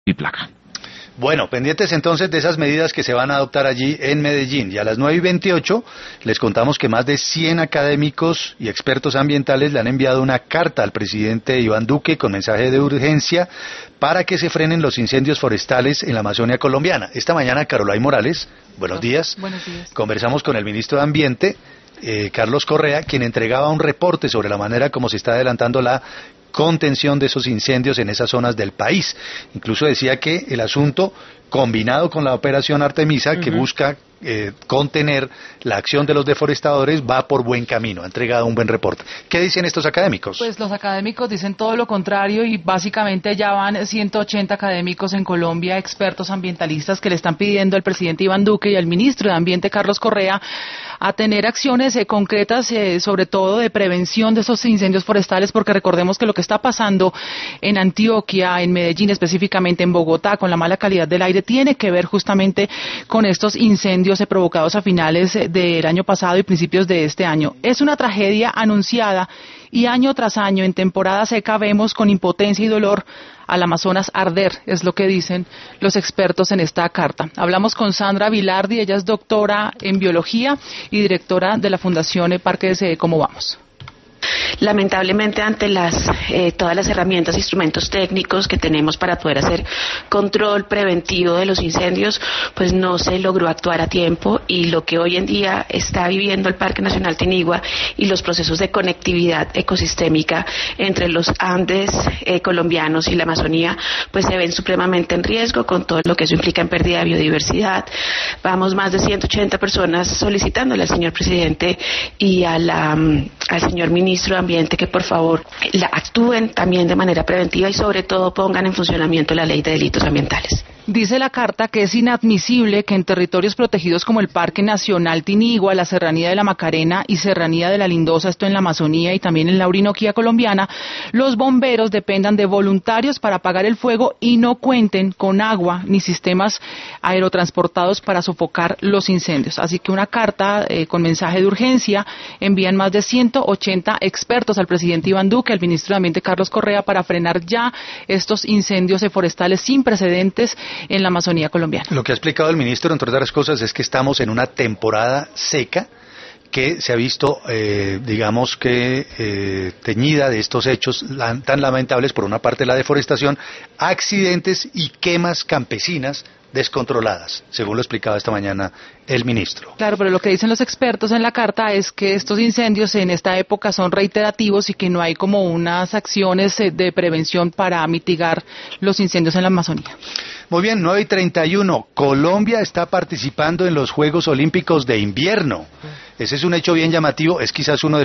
y placa. Bueno, pendientes entonces de esas medidas que se van a adoptar allí en Medellín. Y a las 9:28 les contamos que más de 100 académicos y expertos ambientales le han enviado una carta al presidente Iván Duque con mensaje de urgencia para que se frenen los incendios forestales en la Amazonia colombiana. Esta mañana, Carolay Morales, buenos días. Buenos días. Conversamos con el ministro de Ambiente, Carlos Correa, quien entregaba un reporte sobre la manera como se está adelantando la contención de esos incendios en esas zonas del país. Incluso decía que el asunto, combinado con la operación Artemisa, que busca contener la acción de los deforestadores, va por buen camino. Ha entregado un buen reporte. ¿Qué dicen estos académicos? Pues los académicos dicen todo lo contrario y básicamente ya van 180 académicos en Colombia, expertos ambientalistas, que le están pidiendo al presidente Iván Duque y al ministro de Ambiente, Carlos Correa, a tener acciones concretas, sobre todo de prevención de esos incendios forestales, porque recordemos que lo que está pasando en Antioquia, en Medellín, específicamente en Bogotá, con la mala calidad del aire, tiene que ver justamente con estos incendios provocados a finales del año pasado y principios de este año. Es una tragedia anunciada y año tras año en temporada seca vemos con impotencia y dolor al Amazonas arder, es lo que dicen los expertos en esta carta. Hablamos con Sandra Vilardi, ella es doctora en biología y directora de la Fundación Parques Cómo Vamos. Lamentablemente, ante todas las herramientas e instrumentos técnicos que tenemos para poder hacer control preventivo de los incendios, pues no se logró actuar a tiempo, y lo que hoy en día está viviendo el Parque Nacional Tinigua y los procesos de conectividad ecosistémica entre los Andes colombianos y la Amazonía, pues se ven supremamente en riesgo, con todo lo que eso implica en pérdida de biodiversidad. Vamos más de 180 personas solicitándole al señor presidente y al señor ministro de Ambiente que por favor actúen también de manera preventiva y sobre todo pongan en funcionamiento la ley de delitos ambientales. Dice la carta que es inadmisible que en territorios protegidos como el Parque Nacional Tinigua, la Serranía de la Macarena y Serranía de la Lindosa, esto en la Amazonía y también en la Orinoquía colombiana, los bomberos dependan de voluntarios para apagar el fuego y no cuenten con agua ni sistemas aerotransportados para sofocar los incendios. Así que una carta con mensaje de urgencia envían más de 180 expertos al presidente Iván Duque, al ministro de Ambiente Carlos Correa, para frenar ya estos incendios forestales sin precedentes en la Amazonía colombiana. Lo que ha explicado el ministro, entre otras cosas, es que estamos en una temporada seca que se ha visto, teñida de estos hechos tan lamentables, por una parte la deforestación, accidentes y quemas campesinas descontroladas, según lo explicaba esta mañana el ministro. Claro, pero lo que dicen los expertos en la carta es que estos incendios en esta época son reiterativos y que no hay como unas acciones de prevención para mitigar los incendios en la Amazonía. Muy bien, 9:31. Colombia está participando en los Juegos Olímpicos de Invierno. Ese es un hecho bien llamativo, es quizás uno de